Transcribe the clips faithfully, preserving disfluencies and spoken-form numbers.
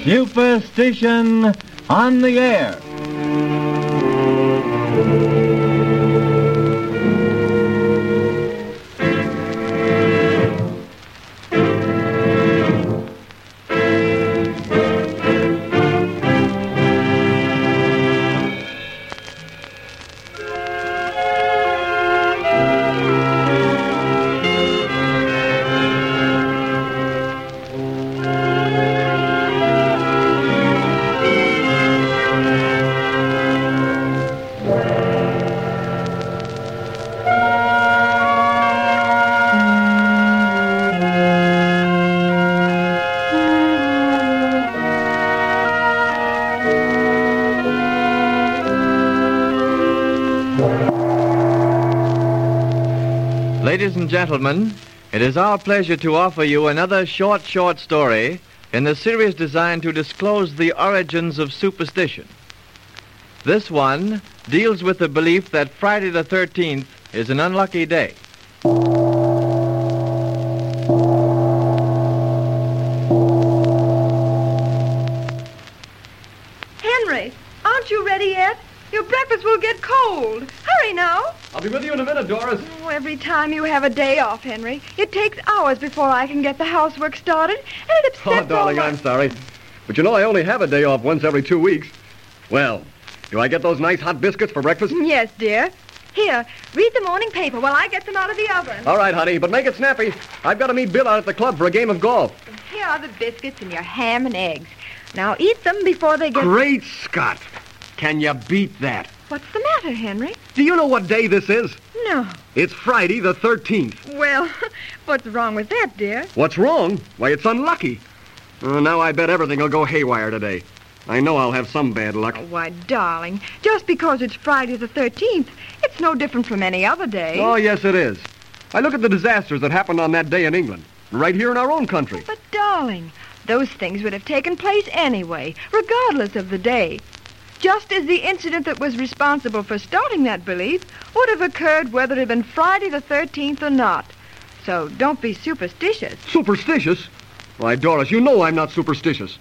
Superstition on the Air. Ladies and gentlemen, it is our pleasure to offer you another short, short story in the series designed to disclose the origins of superstition. This one deals with the belief that Friday the thirteenth is an unlucky day. Henry, aren't you ready yet? Your breakfast will get cold. Hurry now. I'll be with you in a minute, Doris. Oh, every time you have a day off, Henry, it takes hours before I can get the housework started, and it upsets Oh, darling, all my... I'm sorry. But you know, I only have a day off once every two weeks. Well, do I get those nice hot biscuits for breakfast? Yes, dear. Here, read the morning paper while I get them out of the oven. All right, honey, but make it snappy. I've got to meet Bill out at the club for a game of golf. And here are the biscuits and your ham and eggs. Now eat them before they get... Great Scott! Can you beat that? What's the matter, Henry? Do you know what day this is? No. It's Friday the thirteenth. Well, what's wrong with that, dear? What's wrong? Why, it's unlucky. Uh, now I bet everything will go haywire today. I know I'll have some bad luck. Oh, why, darling, just because it's Friday the thirteenth, it's no different from any other day. Oh, yes, it is. I look at the disasters that happened on that day in England, right here in our own country. But, darling, those things would have taken place anyway, regardless of the day. Just as the incident that was responsible for starting that belief would have occurred whether it had been Friday the thirteenth or not. So don't be superstitious. Superstitious? Why, Doris, you know I'm not superstitious.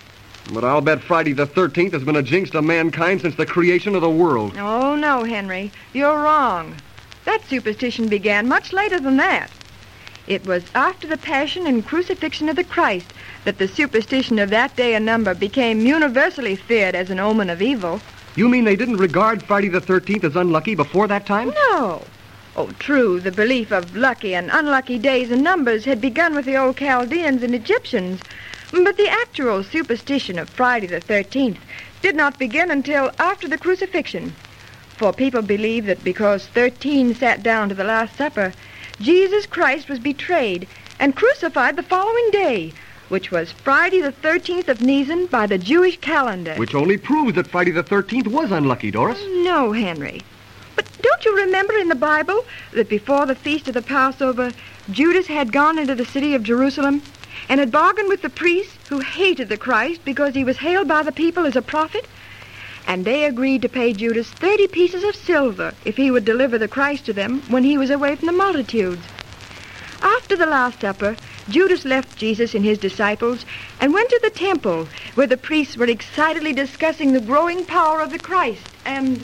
But I'll bet Friday the thirteenth has been a jinx to mankind since the creation of the world. Oh, no, Henry. You're wrong. That superstition began much later than that. It was after the passion and crucifixion of the Christ that the superstition of that day and number became universally feared as an omen of evil. You mean they didn't regard Friday the thirteenth as unlucky before that time? No. Oh, true, the belief of lucky and unlucky days and numbers had begun with the old Chaldeans and Egyptians. But the actual superstition of Friday the thirteenth did not begin until after the crucifixion. For people believed that because thirteen sat down to the Last Supper, Jesus Christ was betrayed and crucified the following day, which was Friday the thirteenth of Nisan by the Jewish calendar. Which only proves that Friday the thirteenth was unlucky, Doris. No, Henry. But don't you remember in the Bible that before the feast of the Passover, Judas had gone into the city of Jerusalem and had bargained with the priests who hated the Christ because he was hailed by the people as a prophet? And they agreed to pay Judas thirty pieces of silver if he would deliver the Christ to them when he was away from the multitudes. After the Last Supper, Judas left Jesus and his disciples and went to the temple where the priests were excitedly discussing the growing power of the Christ and...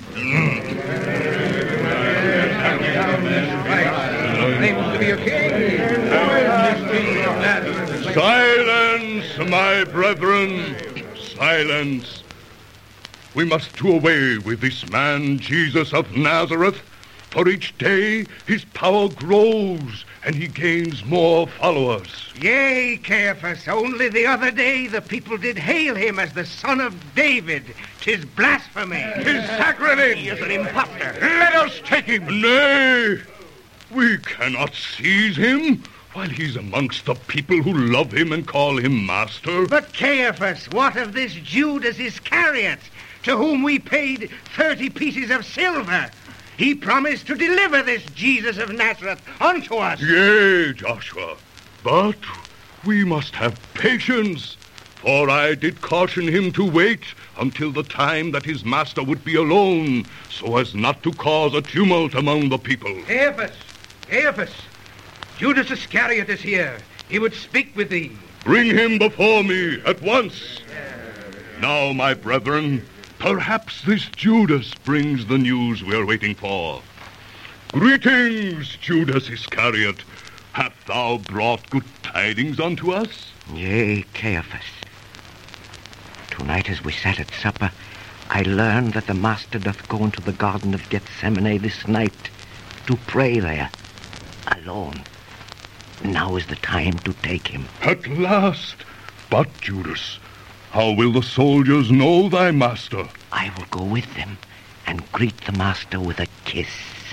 Silence, my brethren, silence. We must do away with this man, Jesus of Nazareth, for each day his power grows and he gains more followers. Yea, Caiaphas, only the other day the people did hail him as the son of David. 'Tis blasphemy. 'Tis sacrilege. He is an impostor. Let us take him. Nay, we cannot seize him while he's amongst the people who love him and call him master. But Caiaphas, what of this Judas Iscariot, to whom we paid thirty pieces of silver? He promised to deliver this Jesus of Nazareth unto us. Yea, Joshua, but we must have patience, for I did caution him to wait until the time that his master would be alone, so as not to cause a tumult among the people. Caiaphas, Caiaphas, Judas Iscariot is here. He would speak with thee. Bring him before me at once. Now, my brethren, perhaps this Judas brings the news we're waiting for. Greetings, Judas Iscariot. Hast thou brought good tidings unto us? Yea, Caiaphas. Tonight as we sat at supper, I learned that the Master doth go into the Garden of Gethsemane this night to pray there, alone. Now is the time to take him. At last. But, Judas, how will the soldiers know thy master? I will go with them and greet the Master with a kiss.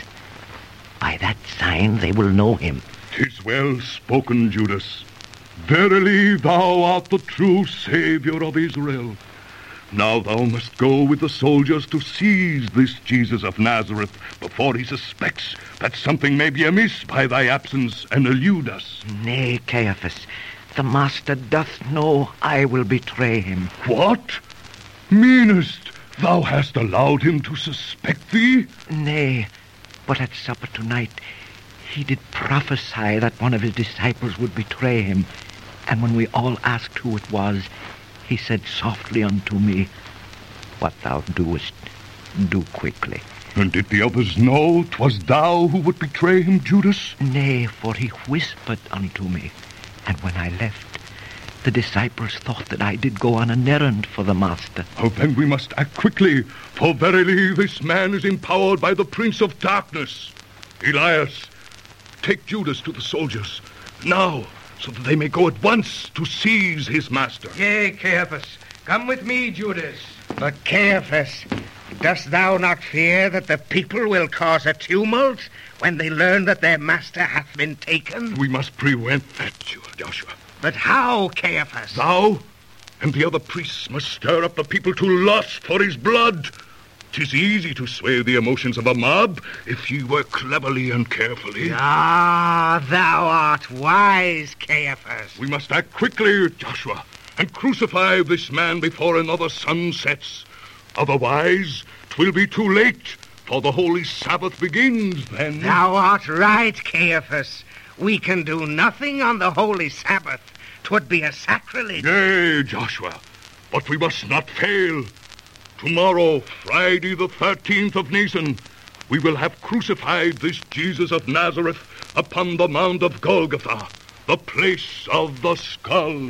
By that sign they will know him. 'Tis well spoken, Judas. Verily thou art the true Savior of Israel. Now thou must go with the soldiers to seize this Jesus of Nazareth before he suspects that something may be amiss by thy absence and elude us. Nay, Caiaphas, the Master doth know I will betray him. What? Meanest thou hast allowed him to suspect thee? Nay, but at supper tonight he did prophesy that one of his disciples would betray him. And when we all asked who it was, he said softly unto me, What thou doest, do quickly. And did the others know 'twas thou who would betray him, Judas? Nay, for he whispered unto me. And when I left, the disciples thought that I did go on an errand for the Master. Oh, then we must act quickly, for verily this man is empowered by the Prince of Darkness. Elias, take Judas to the soldiers, now, so that they may go at once to seize his master. Yea, Caiaphas, come with me, Judas. But Caiaphas, dost thou not fear that the people will cause a tumult when they learn that their master hath been taken? We must prevent that, Joshua. But how, Caiaphas? Thou and the other priests must stir up the people to lust for his blood. 'Tis easy to sway the emotions of a mob if ye work cleverly and carefully. Ah, thou art wise, Caiaphas. We must act quickly, Joshua, and crucify this man before another sun sets. Otherwise, 'twill be too late, for the holy Sabbath begins then. Thou art right, Caiaphas. We can do nothing on the holy Sabbath. 'Twould be a sacrilege. Yea, Joshua, but we must not fail. Tomorrow, Friday the thirteenth of Nisan, we will have crucified this Jesus of Nazareth upon the Mount of Golgotha, the place of the skull.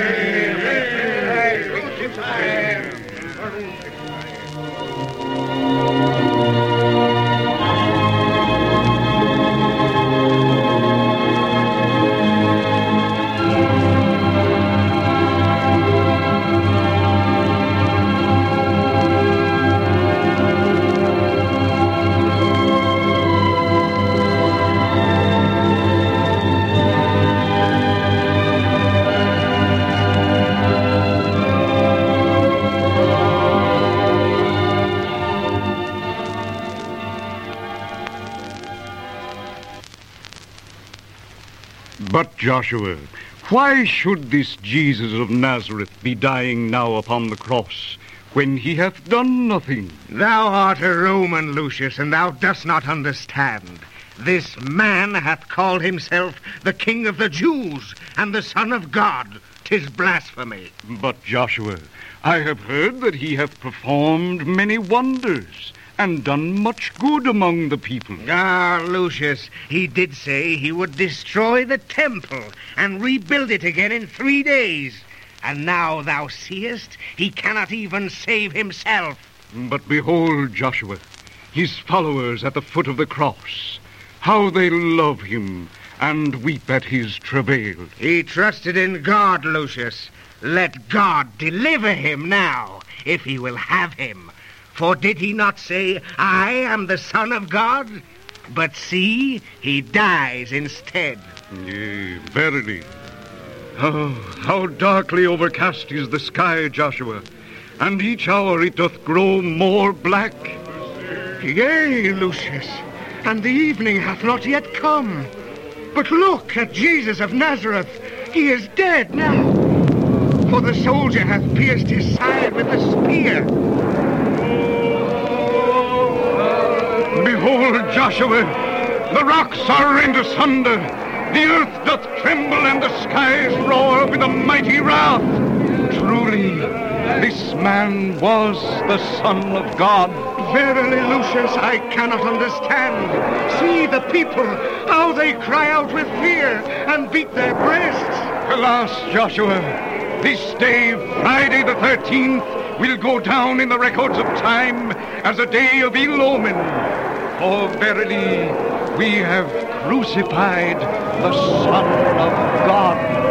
But, Joshua, why should this Jesus of Nazareth be dying now upon the cross, when he hath done nothing? Thou art a Roman, Lucius, and thou dost not understand. This man hath called himself the King of the Jews and the Son of God. 'Tis blasphemy. But, Joshua, I have heard that he hath performed many wonders and done much good among the people. Ah, Lucius, he did say he would destroy the temple and rebuild it again in three days. And now thou seest he cannot even save himself. But behold, Joshua, his followers at the foot of the cross, how they love him and weep at his travail. He trusted in God, Lucius. Let God deliver him now, if he will have him. For did he not say, I am the Son of God? But see, he dies instead. Yea, verily. Oh, how darkly overcast is the sky, Joshua, and each hour it doth grow more black. Yea, Lucius, and the evening hath not yet come. But look at Jesus of Nazareth. He is dead now, for the soldier hath pierced his side with a spear. Behold, Joshua, the rocks are rent asunder, The earth doth tremble and the skies roar with a mighty wrath. Truly, this man was the Son of God. Verily, Lucius, I cannot understand. See the people, how they cry out with fear and beat their breasts. Alas, Joshua, this day, Friday the thirteenth, will go down in the records of time as a day of ill omen. For verily, we have crucified the Son of God.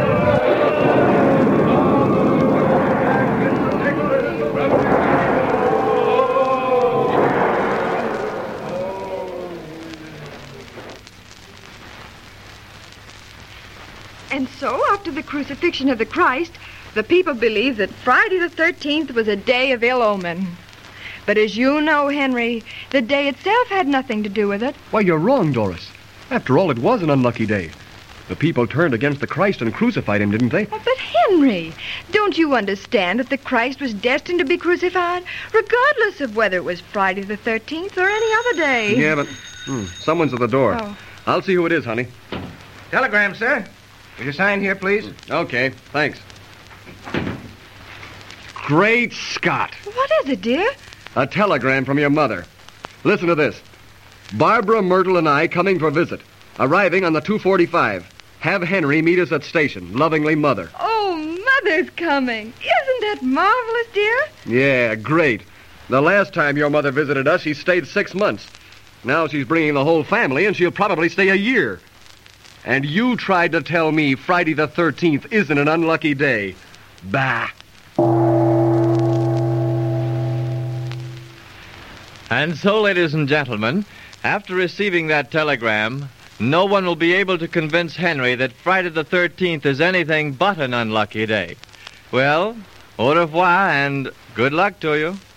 And so, after the crucifixion of the Christ, the people believed that Friday the thirteenth was a day of ill omen. But as you know, Henry, the day itself had nothing to do with it. Why, you're wrong, Doris. After all, it was an unlucky day. The people turned against the Christ and crucified him, didn't they? Oh, but Henry, don't you understand that the Christ was destined to be crucified, regardless of whether it was Friday the thirteenth or any other day? Yeah, but hmm, someone's at the door. Oh. I'll see who it is, honey. Telegram, sir. Will you sign here, please? Okay, thanks. Great Scott. What is it, dear? A telegram from your mother. Listen to this. Barbara, Myrtle, and I coming for visit. Arriving on the two forty-five. Have Henry meet us at station. Lovingly, Mother. Oh, Mother's coming. Isn't that marvelous, dear? Yeah, great. The last time your mother visited us, she stayed six months. Now she's bringing the whole family, and she'll probably stay a year. And you tried to tell me Friday the thirteenth isn't an unlucky day. Bah. And so, ladies and gentlemen, after receiving that telegram, no one will be able to convince Henry that Friday the thirteenth is anything but an unlucky day. Well, au revoir and good luck to you.